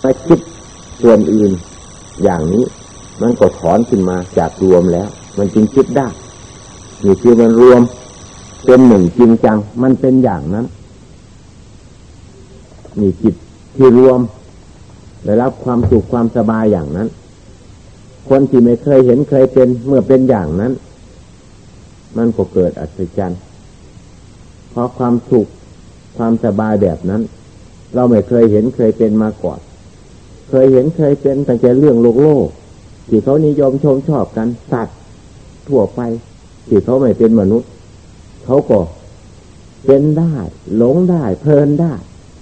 ไม่คิดส่วนอื่นอย่างนี้มันก็ถอนขึ้นมาจากรวมแล้วมันจึงคิดได้นี่คือมันรวมเป็นหนึ่งจริงจังมันเป็นอย่างนั้นนี่จิตที่รวมได้รับความสุขความสบายอย่างนั้นคนที่ไม่เคยเห็นเคยเป็นเมื่อเป็นอย่างนั้นมันก็เกิดอัศจรรย์เพราะความสุขความสบายแบบนั้นเราไม่เคยเห็นเคยเป็นมาก่อนเคยเห็นเคยเป็นแต่แค่เรื่องโลกที่เขานิยมชมชอบกันสัตว์ทั่วไปที่เขาไม่เป็นมนุษย์เขาก็เป็นได้หลงได้เพลินได้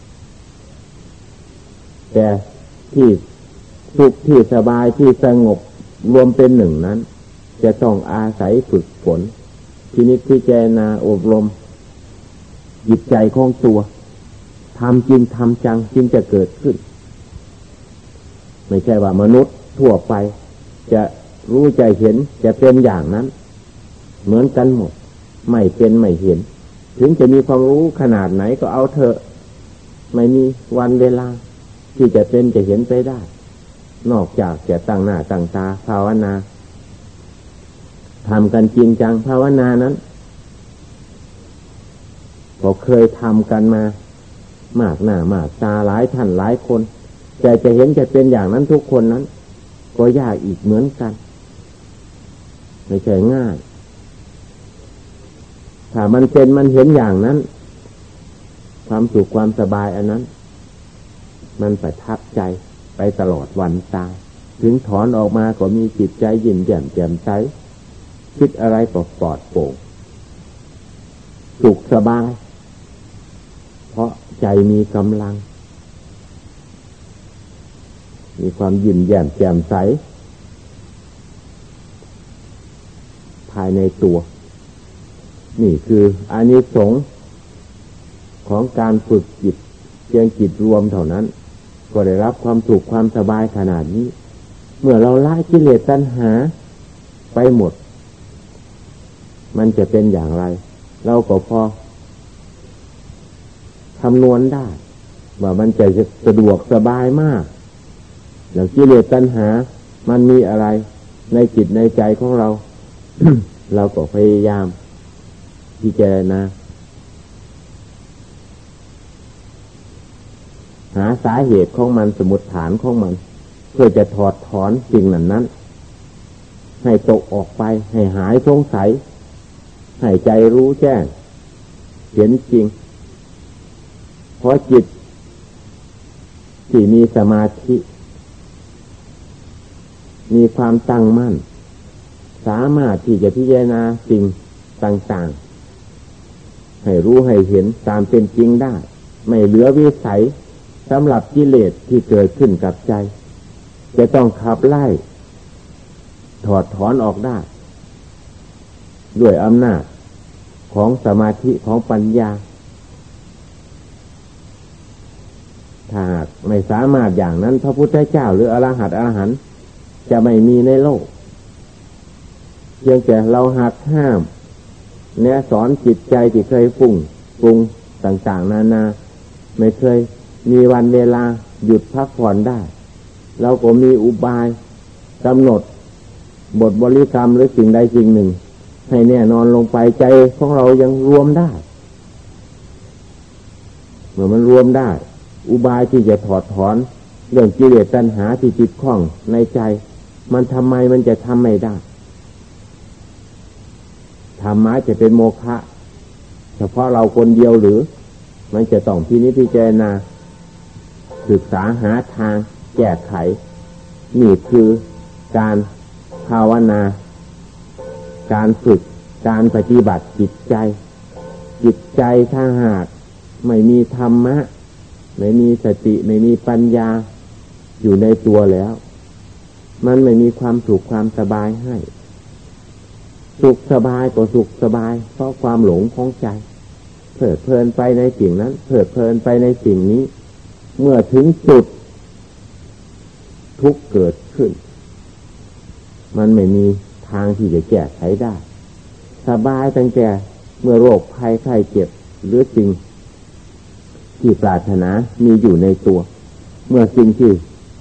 แต่ที่สุขที่สบายที่สงบรวมเป็นหนึ่งนั้นจะต้องอาศัยฝึกฝนพินิจพิจารณาอบรมจิตใจของตัวทำจริงทำจังจึงจะเกิดขึ้นไม่ใช่ว่ามนุษย์ทั่วไปจะรู้ใจเห็นจะเป็นอย่างนั้นเหมือนกันหมดไม่เป็นไม่เห็นถึงจะมีความรู้ขนาดไหนก็เอาเถอะไม่มีวันเวลาที่จะเป็นจะเห็นไปได้นอกจากจะตั้งหน้าตั้งตาภาวนาทำกันจริงจังภาวนานั้นก็เคยทำกันมามากหน้ามากตาหลายท่านหลายคนแต่จะเห็นจะเป็นอย่างนั้นทุกคนนั้นก็ยากอีกเหมือนกันไม่ใช่ง่ายถ้ามันเป็นมันเห็นอย่างนั้นความสุขความสบายอันนั้นมันประทับใจไปตลอดวันตายถึงถอนออกมาก็มีจิตใจยิ้มแย้มแจ่มใสคิดอะไรก็ปลอดโปร่งสุขสบายเพราะใจมีกำลังมีความยิ้มแย้มแจ่มใสภายในตัวนี่คืออานิสงส์ของการฝึกจิตเพียงจิตรวมเท่านั้นก็ได้รับความสุขความสบายขนาดนี้เมื่อเราละกิเลสตัณหาไปหมดมันจะเป็นอย่างไรเราก็พอคำนวณได้ว่ามันจะสะดวกสบายมากแล้วกิเลสตัณหามันมีอะไรในจิตในใจของเรา เราก็พยายามพิจารณาหาสาเหตุของมันสมุฏฐานของมันเพื่อจะถอดถอนสิ่งนั้นให้ตกออกไปให้หายสงสัยให้ใจรู้แจ้งเห็นจริงเพราะจิตที่มีสมาธิมีความตั้งมั่นสามารถที่จะพิจารณาสิ่งต่างๆให้รู้ให้เห็นตามเป็นจริงได้ไม่เหลือวิสัยสำหรับกิเลสที่เกิดขึ้นกับใจจะต้องขับไล่ถอดถอนออกได้ด้วยอำนาจของสมาธิของปัญญาถ้าไม่สามารถอย่างนั้นพระพุทธเจ้าหรืออรหันต์จะไม่มีในโลกเพียงแต่เราหักห้ามแนะสอนจิตใจที่เคยฟุ้งปรุงต่างๆนานาไม่เคยมีวันเวลาหยุดพักผ่อนได้เราก็มีอุบายกำหนดบทบริกรรมหรือสิ่งใดสิ่งหนึ่งให้แน่นอนลงไปใจของเรายังรวมได้เมื่อมันรวมได้อุบายที่จะถอดถอนเรื่องกิเลสตัณหาที่ติดข้องในใจมันทำไมมันจะทำไม่ได้ธรรมะจะเป็นโมฆะเฉพาะเราคนเดียวหรือมันจะต้องพินิจพิจารณาศึกษาหาทางแก้ไขนี่คือการภาวนาการฝึกการปฏิบัติจิตใจถ้าหากไม่มีธรรมะไม่มีสติไม่มีปัญญาอยู่ในตัวแล้วมันไม่มีความสุขความสบายให้สุขสบายก็สุขสบายเพราะความหลงของใจเพลิดเพลินไปในสิ่งนั้นเพลิดเพลินไปในสิ่งนี้เมื่อถึงจุดทุกข์เกิดขึ้นมันไม่มีทางที่จะแก้ไขได้สบายตั้งแต่เมื่อโรคภัยไข้เจ็บหรือสิ่งที่ปรารถนามีอยู่ในตัวเมื่อสิ่งที่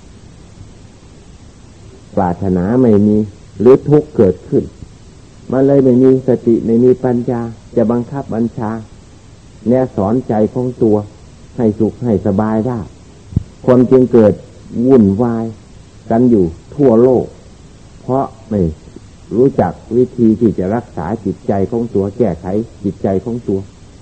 ปรารถนาไม่มีหรือทุกข์เกิดขึ้นมันเลยไม่มีสติไม่มีปัญญาจะบังคับบัญชาแนะสอนใจของตัวให้สุขให้สบายได้คนจึงเกิดวุ่นวายกันอยู่ทั่วโลกเพราะไม่รู้จักวิธีที่จะรักษาจิตใจของตัวแก้ไขจิตใจของตัว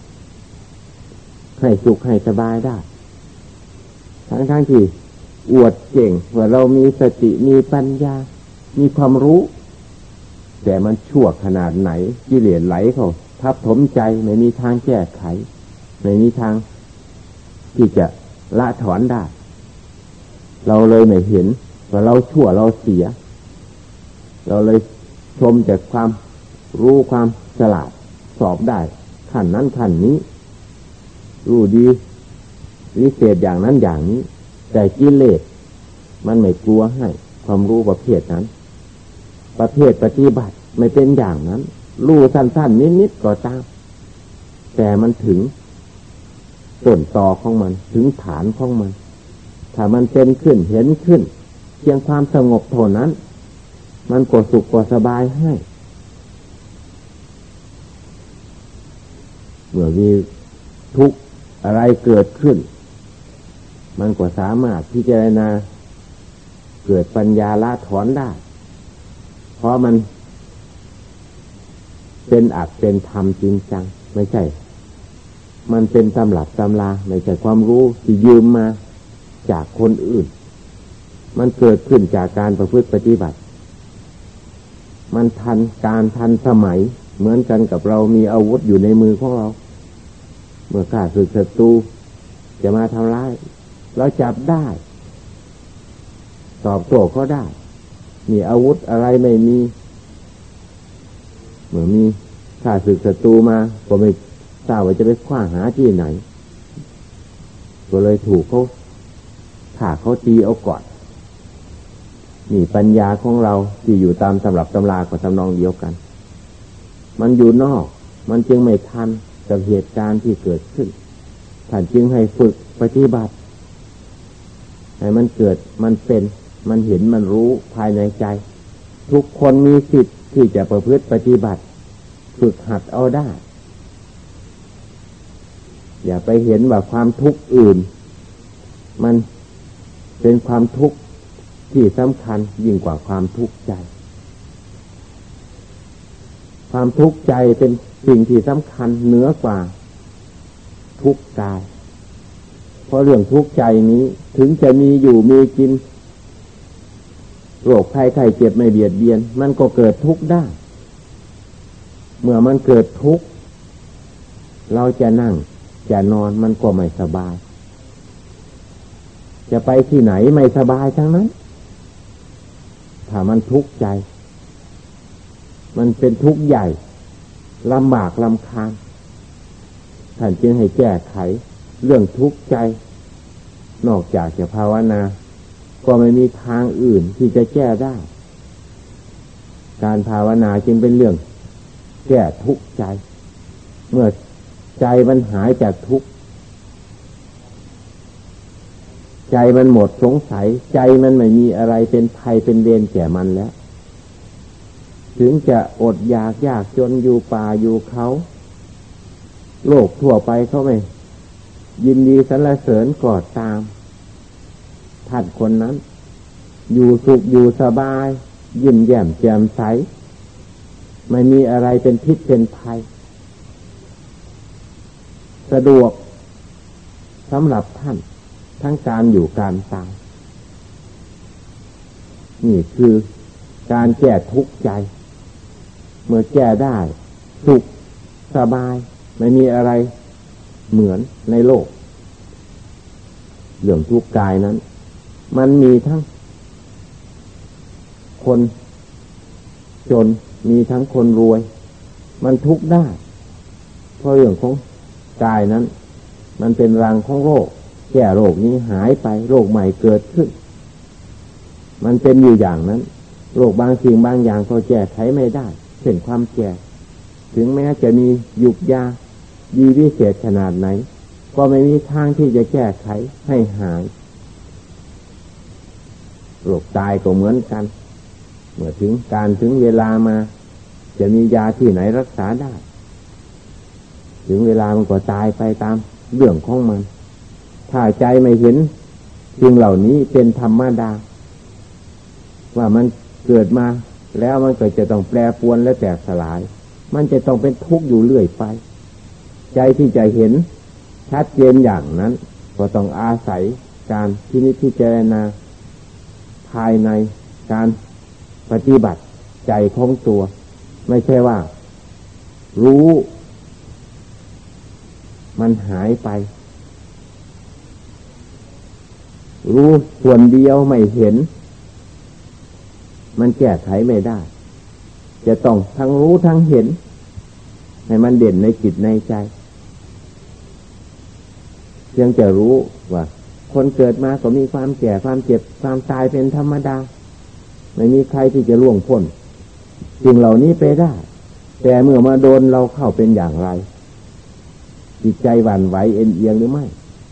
ให้สุขให้สบายได้ทั้งที่อวดเก่งว่าเรามีสติมีปัญญามีความรู้แต่มันชั่วขนาดไหนกิเลสไหลเขาทับถมใจไม่มีทางแก้ไขไม่มีทางที่จะละถอนได้เราเลยไม่เห็นว่าเราชั่วเราเสียเราเลยชมจากความรู้ความฉลาดสอบได้ขั้นนั้นขั้นนี้รู้ดีวิเศษอย่างนั้นอย่างนี้แต่กิเลสมันไม่กลัวให้ความรู้ประเภทนั้นประเภทปฏิบัติไม่เป็นอย่างนั้นรู้สั้นๆนิดๆก็ตามแต่มันถึงต้นตอของมันถึงฐานของมันถ้ามันเป็นขึ้นเห็นขึ้นเพียงความสงบเท่านั้นมันก็สุขก็สบายให้เมื่อมีทุกข์อะไรเกิดขึ้นมันก็สามารถพิจารณาเกิดปัญญาละถอนได้เพราะมันเป็นอัตเป็นธรรมจริงจังไม่ใช่มันเป็นตำรับตำราไม่ใช่ความรู้ที่ยืมมาจากคนอื่นมันเกิดขึ้นจากการประพฤติปฏิบัติมันทันการทันสมัยเหมือนกันกับเรามีอาวุธอยู่ในมือของเราเมื่อข้าศึกศัตรูจะมาทำร้ายเราจับได้ตอบโต้เขาได้มีอาวุธอะไรไม่มีเมื่อมีข้าศึกศัตรูมาก็ไม่ทราบว่าจะไปคว้าหาที่ไหนก็เลยถูกเขาฆ่าเขาตีเอาก่อนนี่ปัญญาของเราที่อยู่ตามตำรับตำรากับทำนองเดียวกันมันอยู่นอกมันจึงไม่ทันกับเหตุการณ์ที่เกิดขึ้นท่านจึงให้ฝึกปฏิบัติให้มันเกิดมันเป็นมันเห็นมันรู้ภายในใจทุกคนมีสิทธิ์ที่จะประพฤติปฏิบัติฝึกหัดเอาได้อย่าไปเห็นว่าความทุกข์อื่นมันเป็นความทุกข์ที่สำคัญยิ่งกว่าความทุกข์ใจความทุกข์ใจเป็นสิ่งที่สำคัญเหนือกว่าทุกข์กายเพราะเรื่องทุกข์ใจนี้ถึงจะมีอยู่มีกินโรคภัยไข้เจ็บไม่เบียดเบียนมันก็เกิดทุกข์ได้เมื่อมันเกิดทุกข์เราจะนั่งจะนอนมันก็ไม่สบายจะไปที่ไหนไม่สบายทั้งนั้นถ้ามันทุกข์ใจมันเป็นทุกข์ใหญ่ลำบากรำคาญท่านจึงให้แก้ไขเรื่องทุกข์ใจนอกจากจะภาวนาก็ไม่มีทางอื่นที่จะแก้ได้การภาวนาจึงเป็นเรื่องแก้ทุกข์ใจเมื่อใจมันหายจากทุกข์ใจมันหมดสงสัยใจมันไม่มีอะไรเป็นภัยเป็นเวรแก่มันแล้วถึงจะอดอยากยากจนอยู่ป่าอยู่เขาโลกทั่วไปเขาไม่ยินดีสรรเสริญกอดตามท่านคนนั้นอยู่สุขอยู่สบายยิ้มแย้มแจ่มใสไม่มีอะไรเป็นพิษเป็นภัยสะดวกสำหรับท่านทั้งการอยู่การตายนี่คือการแก้ทุกข์ใจเมื่อแก้ได้สุขสบายไม่มีอะไรเหมือนในโลกเรื่องทุกข์กายนั้นมันมีทั้งคนจนมีทั้งคนรวยมันทุกข์ได้เพราะเรื่องของกายนั้นมันเป็นรังของโรคแก้โรคนี้หายไปโรคใหม่เกิดขึ้นมันเป็นอยู่อย่างนั้นโรคบางสิ่งบางอย่างก็แก้ไขไม่ได้เช่นความแก่ถึงแม้จะมียุกยาดีวิเศษขนาดไหนก็ไม่มีทางที่จะแก้ไขให้หายโรคตายก็เหมือนกันเมื่อถึงเวลามาจะมียาที่ไหนรักษาได้ถึงเวลามันก็ตายไปตามเรื่องของมันถ้าใจไม่เห็นสิ่งเหล่านี้เป็นธรรมดาว่ามันเกิดมาแล้วมันก็จะต้องแปรปรวนและแตกสลายมันจะต้องเป็นทุกข์อยู่เรื่อยไปใจที่จะเห็นชัดเจนอย่างนั้นก็ต้องอาศัยการพิจารณาภายในการปฏิบัติใจของตัวไม่ใช่ว่ารู้มันหายไปรู้ส่วนเดียวไม่เห็นมันแก้ไขไม่ได้จะต้องทั้งรู้ทั้งเห็นให้มันเด่นในจิตในใจเพียงจะรู้ว่าคนเกิดมาก็มีความแก่ความเจ็บความตายเป็นธรรมดาไม่มีใครที่จะล่วงพ้นสิ่งเหล่านี้ไปได้แต่เมื่อมาโดนเราเข้าเป็นอย่างไรจิตใจหวั่นไหวเอ็นเอียงหรือไม่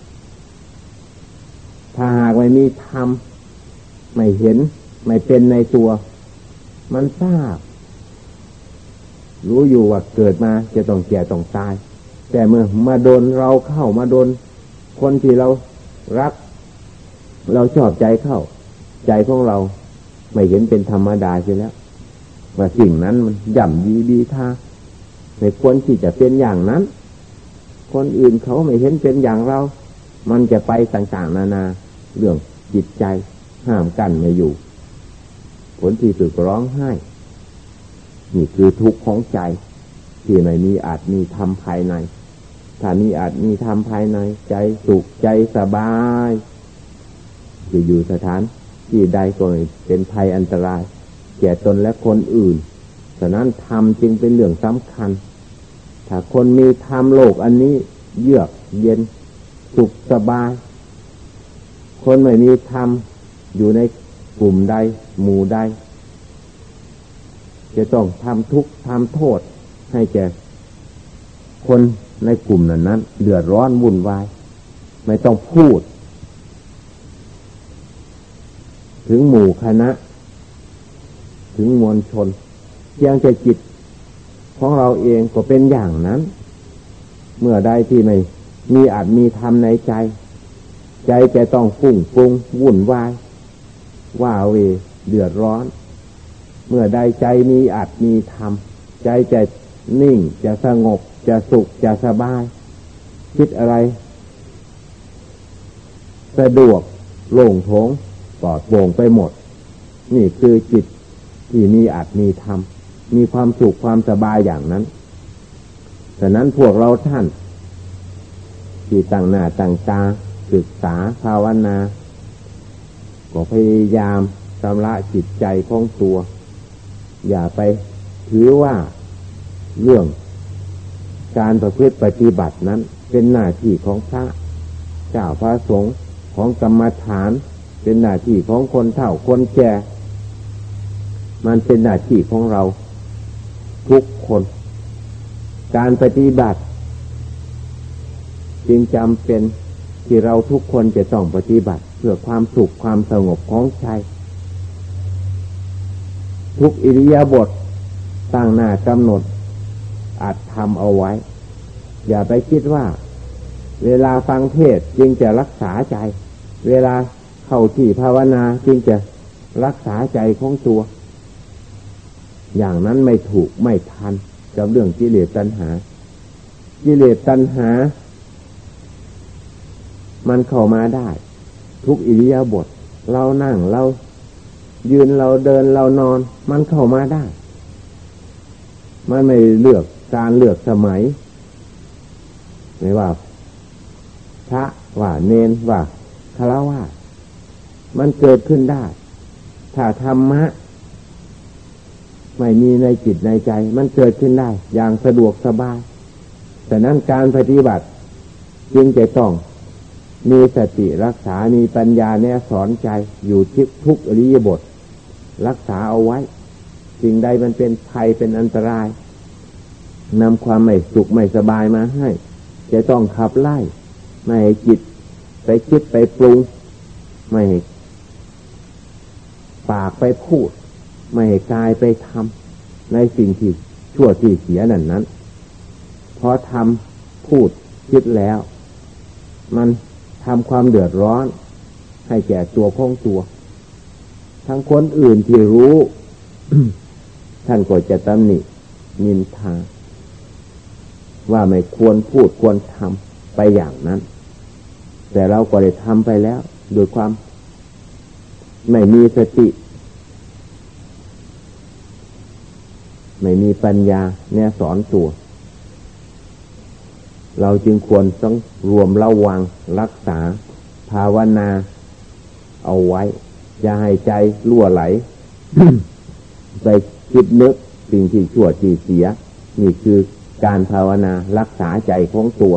ถ้าหากไม่มีธรรมไม่เห็นไม่เป็นในตัวมันทราบรู้อยู่ว่าเกิดมาจะต้องแก่ต้องตายแต่เมื่อมาโดนเราเข้ามาโดนคนที่เรารักเราชอบใจเข้าใจของเราไม่เห็นเป็นธรรมดาใช่แล้วว่าสิ่งนั้นมันย่ำดีท่าไม่ควรที่จะเป็นอย่างนั้นคนอื่นเขาไม่เห็นเป็นอย่างเรามันจะไปต่างๆนานาเรื่องจิตใจห้ามกั้นไม่อยู่ผลที่สุดร้องไห้นี่คือทุกข์ของใจที่ไม่มีอาจมีธรรมภายในถ้ามีอาจมีธรรมภายในใจสุขใจสบายอยู่สถานที่ใดก็ไม่เป็นภัยอันตรายแก่ตนและคนอื่นฉะนั้นธรรมจึงเป็นเรื่องสำคัญถ้าคนมีธรรมโลกอันนี้เยือกเย็นสุขสบายคนไม่มีธรรมอยู่ในกลุ่มใดหมู่ใดจะต้องทำทุกข์ทำโทษให้แก่คนในกลุ่มนั้นเดือดร้อนวุ่นวายไม่ต้องพูดถึงหมู่คณะถึงมวลชนเพียงแต่จิตของเราเองก็เป็นอย่างนั้นเมื่อใดที่ไม่มีอาจมีธรรมในใจใจจะต้องฟุ้งปรุงวุ่นวายว้าเหวเดือดร้อนเมื่อใดใจมีอาจมีธรรมใจจะนิ่งจะสงบจะสุขจะสบายคิดอะไรสะดวกโล่งโถงปลอดโปร่งไปหมดนี่คือจิตที่มีอาจมีธรรมมีความสุขความสบายอย่างนั้นฉะนั้นพวกเราท่านที่ตั้งหน้าตั้งตาศึกษาภาวนาก็พยายามชำระจิตใจของตัวอย่าไปถือว่าเรื่องการประพฤติปฏิบัตินั้นเป็นหน้าที่ของพระเจ้าพระสงฆ์ของกรรมฐานเป็นหน้าที่ของคนเฒ่าคนแก่มันเป็นหน้าที่ของเราทุกคนการปฏิบัติจึงจำเป็นที่เราทุกคนจะต้องปฏิบัติเพื่อความสุขความสงบของใจทุกอิริยาบถตั้งหน้ากำหนดอาจทำเอาไว้อย่าไปคิดว่าเวลาฟังเทศน์จึงจะรักษาใจเวลาเข้าที่ภาวนาจึงจะรักษาใจของตัวอย่างนั้นไม่ถูกไม่ทันกับเรื่องกิเลสตัณหากิเลสตัณหามันเข้ามาได้ทุกอิริยาบถเรานั่งเรายืนเราเดินเรานอนมันเข้ามาได้มันไม่เลือกการเลือกสมัยไม่ว่าพระว่าเนนว่าฆราวาสมันเกิดขึ้นได้ถ้าธรรมะไม่มีในจิตในใจมันเกิดขึ้นได้อย่างสะดวกสบายแต่นั้นการปฏิบัติจึงจะต้องมีสติรักษามีปัญญาแนะสอนใจอยู่ทุกอิริยาบถรักษาเอาไว้สิ่งใดมันเป็นภัยเป็นอันตรายนำความไม่สุขไม่สบายมาให้จะต้องขับไล่ไม่ให้จิตไปคิดไปปรุงไม่ให้ไปพูดไม่ให้กายไปทำในสิ่งที่ชั่วที่เสียนั้นพอทำพูดคิดแล้วมันทำความเดือดร้อนให้แก่ตัวของตัวทั้งคนอื่นที่รู้ ท่านก็จะตำหนินินทาว่าไม่ควรพูดควรทำไปอย่างนั้นแต่เราก็ได้ทำไปแล้วโดยความไม่มีสติไม่มีปัญญาเนี่ยสอนตัวเราจึงควรต้องรวมระวังรักษาภาวนาเอาไว้อย่าให้ใจรั่วไหล ไปคิดนึกสิ่งที่ชั่วที่เสียนี่คือการภาวนารักษาใจของตัว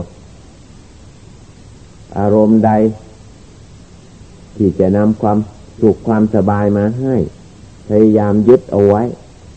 อารมณ์ใดที่จะนำความสุขความสบายมาให้พยายามยึดเอาไว้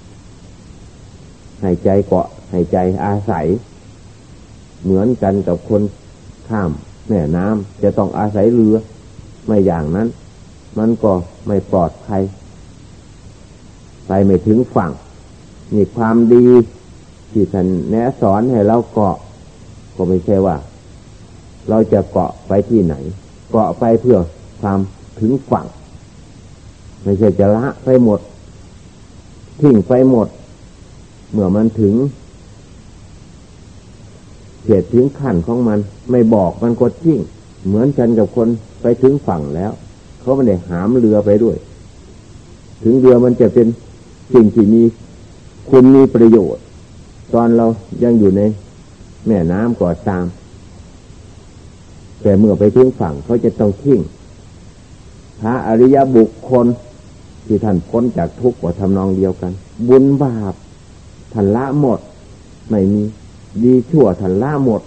ให้ใจเกาะให้ใจอาศัยเหมือนกันกับคนข้ามแม่น้ำจะต้องอาศัยเรือไม่อย่างนั้นมันก็ไม่ปลอดภัยไปไม่ถึงฝั่งนี่ความดีที่ท่านแนะสอนให้เราเกาะก็ไม่ใช่ว่าเราจะเกาะไปที่ไหนเกาะไปเพื่อความถึงฝั่งไม่ใช่จะละไปหมดทิ้งไปหมดเมื่อมันถึงเขตถึงขั้นของมันไม่บอกมันก็ทิ้งเหมือนกันกับคนไปถึงฝั่งแล้วเขาไม่ได้หามเรือไปด้วยถึงเรือมันจะเป็นสิ่งที่มีคุณมีประโยชน์ตอนเรายังอยู่ในแม่น้ำก่อตามแต่เมื่อไปถึงฝั่งเขาจะต้องทิ้งพระอริยบุคคลที่ท่านพ้นจากทุกข์ก็ทำนองเดียวกันบุญบาปท่านละหมดไม่มีดีชั่วท่านละหมด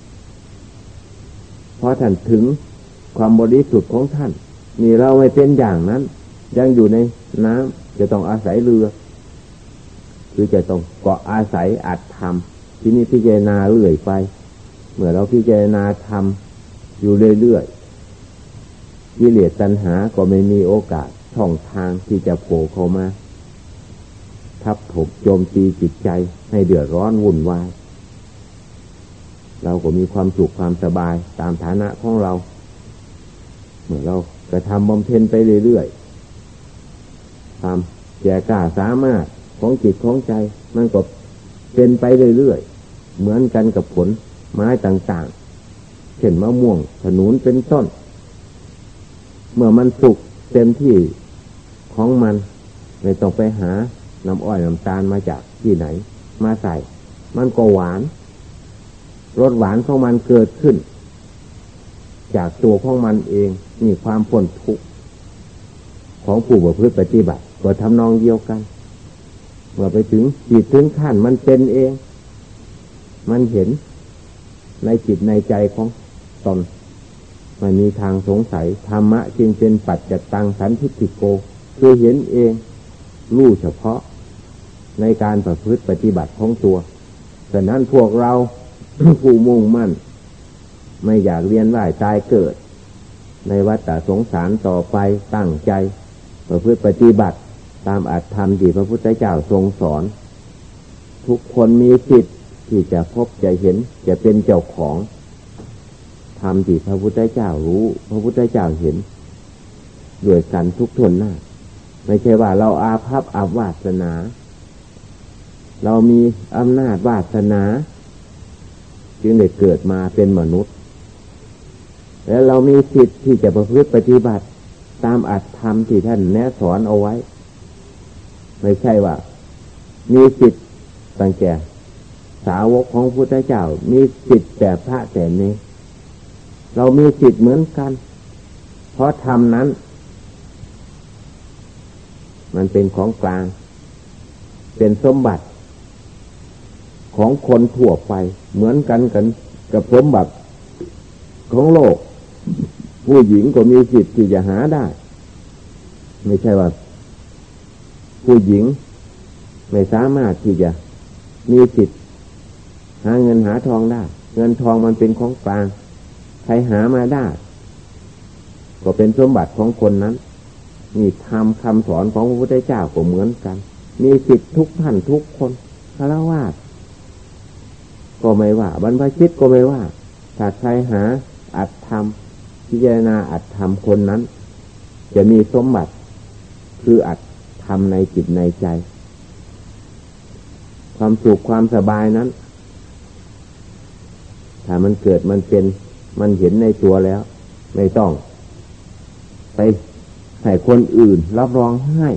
เพราะท่านถึงความบริสุทธิ์ของท่านนี่เราไม่เป็นอย่างนั้นยังอยู่ในน้ำจะต้องอาศัยเรือคือจะต้องเกาะอาศัยอัดทำที่นี่พิจารณาเรื่อยไปเมื่อเราพิจารณาทำอยู่เรื่อยๆกิเลสตัณหาก็ไม่มีโอกาสช่องทางที่จะโผล่เข้ามาทับถมโจมตีจิตใจให้เดือดร้อนวุ่นวายเราก็มีความสุขความสบายตามฐานะของเราเมื่อเรากระทำบำเพ็ญไปเรื่อยๆความแก่กล้าสามารถของจิตของใจมันก็เป็นไปเรื่อยๆเหมือนกันกับผลไม้ต่างๆเช่นมะม่วงขนุนเป็นต้นเมื่อมันสุกเต็มที่ของมันไม่ต้องไปหาน้ำอ้อยน้ำตาลมาจากที่ไหนมาใส่มันก็หวานรสหวานของมันเกิดขึ้นจากตัวของมันเองนี่ความพ้นทุกข์ของผู้ประพฤติปฏิบัติก็ทำนองเดียวกันเมื่อไปถึงจิตถึงขั้นมันเป็นเองมันเห็นในจิตในใจของตนไม่มีทางสงสัยธรรมะจึงเป็นปัจจตังสันทิฏฐิโกคือเห็นเองรู้เฉพาะในการประพฤติปฏิบัติของตัวฉะนั้นพวกเรา ผู้มุ่งมั่นไม่อยากเวียนว่ายตายเกิดในวัฏสงสารต่อไปตั้งใจประพฤติปฏิบัติตามอัตธรรมที่พระพุทธเจ้าทรงสอนทุกคนมีสิทธิ์ที่จะพบจะเห็นจะเป็นเจ้าของธรรมที่พระพุทธเจ้ารู้พระพุทธเจ้าเห็นด้วยกันทุกทนหน้าไม่ใช่ว่าเราอาภัพอาวาสนาเรามีอำนาจวาสนาจึงได้เกิดมาเป็นมนุษย์แล้วเรามีสิทธิ์ที่จะประพฤติปฏิบัติตามอัตธรรมที่ท่านแนะสอนเอาไว้ไม่ใช่ว่ามีสิทธิ์ตั้งแต่สาวกของพระพุทธเจ้ามีสิทธิ์แต่พระแต่เนรเรามีสิทธิ์เหมือนกันเพราะธรรมนั้นมันเป็นของกลางเป็นสมบัติของคนทั่วไปเหมือนกันกับสมบัติของโลกผู้หญิงก็มีสิทธิ์ที่จะหาได้ไม่ใช่ว่าผู้หญิงไม่สามารถที่จะมีสิทธิ์หาเงินหาทองได้เงินทองมันเป็นของกลางใครหามาได้ก็เป็นสมบัติของคนนั้นนี่ธรรมคำสอนของพระพุทธเจ้าก็เหมือนกันมีสิทธิทุกท่านทุกคนฆราวาสก็ไม่ว่าบรรพชิตก็ไม่ว่าถ้าใครหาอัตธรรมพิจารณาอัตธรรมคนนั้นจะมีสมบัติคืออัตธรรมในจิตในใจความสุขความสบายนั้นถ้ามันเกิดมันเป็นมันเห็นในตัวแล้วไม่ต้องไปให้คนอื่นรับรองให้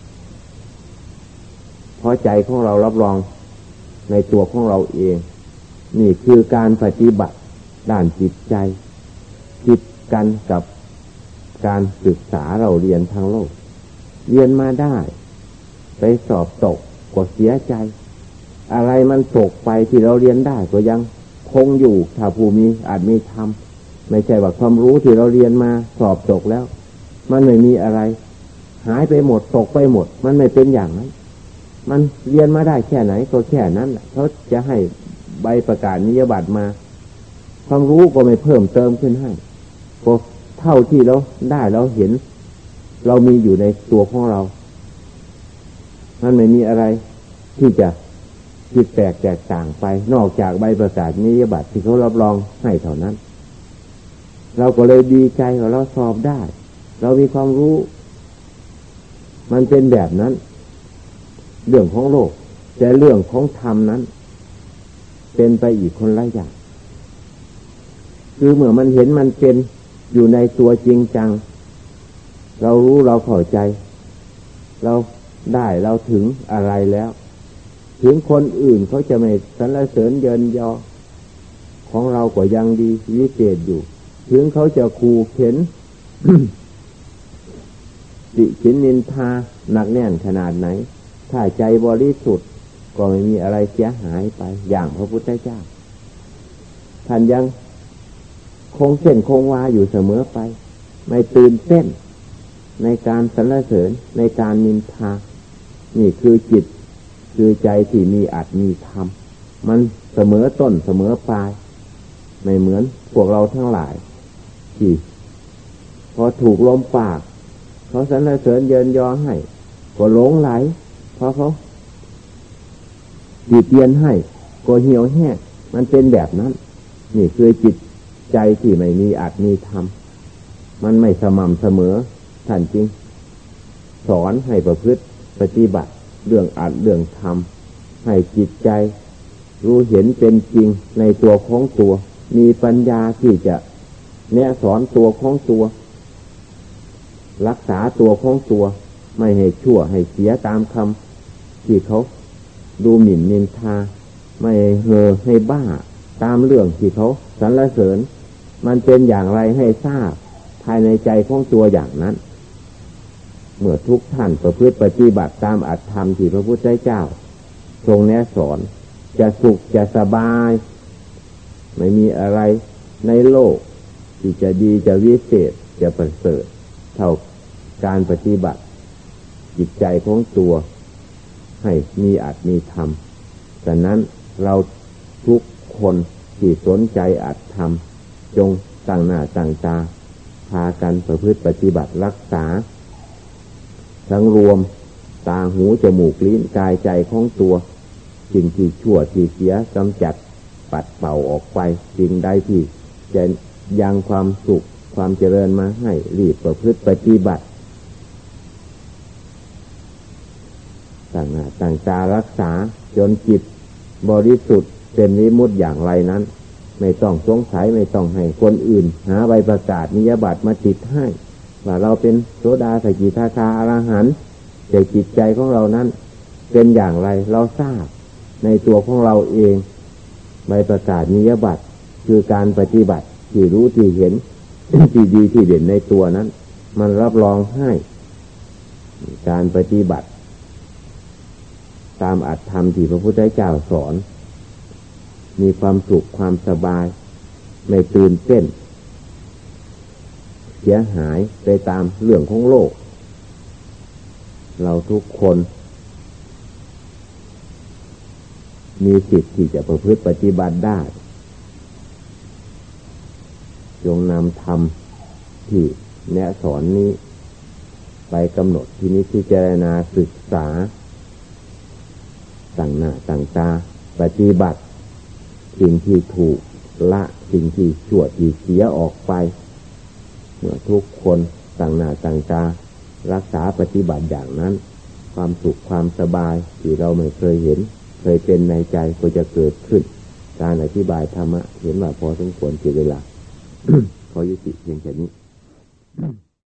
เพราะใจของเรารับรองในตัวของเราเองนี่คือการปฏิบัติด้านจิตใจจิตกันกับการศึกษาเราเรียนทางโลกเรียนมาได้ไปสอบตกก็เสียใจอะไรมันตกไปที่เราเรียนได้ก็ยังคงอยู่ถ้าผู้มีอาจมีธรรมไม่ใช่ว่าความรู้ที่เราเรียนมาสอบตกแล้วมันไม่มีอะไรหายไปหมดตกไปหมดมันไม่เป็นอย่างนั้นมันเรียนมาได้แค่ไหนก็แค่นั้นเขาจะให้ใบประกาศนียบัตรมาความรู้ก็ไม่เพิ่มเติมขึ้นให้ก็เท่าที่เราได้เราเห็นเรามีอยู่ในตัวของเรามันไม่มีอะไรที่จะผิดแปลกแตกต่างไปนอกจากใบประกาศนียบัตรที่เขารับรองให้เท่านั้นเราก็เลยดีใจว่าเราสอบได้เรามีความรู้มันเป็นแบบนั้นเรื่องของโลกแต่เรื่องของธรรมนั้นเป็นไปอีกคนละอย่างคือเมื่อมันเห็นมันเป็นอยู่ในตัวจริงจังเรารู้เราเข้าใจเราได้เราถึงอะไรแล้วถึงคนอื่นเขาจะไม่สรรเสริญเยินยอของเราก็ยังดีวิเศษอยู่ถึงเขาจะขู่เข็น ติฉินนินทาหนักแน่นขนาดไหนถ้าใจบริสุทธิ์ก็ไม่มีอะไรเสียหายไปอย่างพระพุทธเจ้าท่านยังคงเส้นคงวาอยู่เสมอไปไม่ตื่นเต้นในการสรรเสริญในการนินทานี่คือจิตคือใจที่มีอัตมีธรรมมันเสมอต้นเสมอปลายไม่เหมือนพวกเราทั้งหลายที่พอถูกลมปากเขาสรรเสริญเยินยอให้ก็หลงไหลเพราะเขาติเตียนให้ก็เหี่ยวแห้งมันเป็นแบบนั้นนี่คือจิตใจที่ไม่มีอัตมีธรรมมันไม่สม่ำเสมอท่านจริงสอนให้ประพฤติปฏิบัติเรื่องอัตเรื่องธรรมให้จิตใจรู้เห็นเป็นจริงในตัวของตัวมีปัญญาที่จะแนะสอนตัวของตัวรักษาตัวของตัวไม่ให้ชั่วให้เสียตามคำที่เขาดูหมิ่นนินทาไม่ให้เห่อให้บ้าตามเรื่องที่เขาสรรเสริญมันเป็นอย่างไรให้ทราบภายในใจของตัวอย่างนั้นเมื่อทุกท่านประพฤติปฏิบัติตามอัตธรรมที่พระพุทธเจ้าทรงแนะสอนจะสุขจะสบายไม่มีอะไรในโลกที่จะดีจะวิเศษจะประเสริฐเท่าการปฏิบัติจิตใจของตัวให้มีอัตมีธรรมฉะนั้นเราทุกคนที่สนใจอัตธรรมจงตั้งหน้าตั้งตาพากันประพฤติปฏิบัติรักษาทั้งรวมตาหูจมูกลิ้นกายใจของตัวสิ่งที่ชั่วที่เสียกำจัดปัดเป่าออกไปสิ่งใดที่จะยังความสุขความเจริญมาให้รีบประพฤติปฏิบัติตั้งหน้าตั้งตารักษาจนจิตบริสุทธิ์เป็นวิมุตติอย่างไรนั้นไม่ต้องสงสัยไม่ต้องให้คนอื่นหาใบประกาศนียบัตรมาติดให้ว่าเราเป็นโสดาสกิทาคาอรหันต์แต่จิตใจของเรานั้นเป็นอย่างไรเราทราบในตัวของเราเองใบประกาศนียบัตรคือการปฏิบัติที่รู้ที่เห็น ที่ดีที่เด่นในตัวนั้นมันรับรองให้การปฏิบัติตามอัตธรรมที่พระพุทธเจ้าสอนมีความสุขความสบายไม่ตื่นเต้นเสียหายไปตามเรื่องของโลกเราทุกคนมีสิทธิ์ที่จะประพฤติปฏิบัติได้จงนำธรรมที่แนะสอนนี้ไปไปกำหนดที่นี้พิจารณาศึกษาต่างหน้าต่างตาปฏิบัติสิ่งที่ถูกละสิ่งที่ชั่วที่เสียออกไปเมื่อทุกคนต่างหน้าต่างตารักษาปฏิบัติอย่างนั้นความสุขความสบายที่เราไม่เคยเห็นเคยเป็นในใจก็จะเกิดขึ้นการอธิบายธรรมะเห็นว่าพอสมควรเสียเวลา ขอยุติเพียงแค่นี้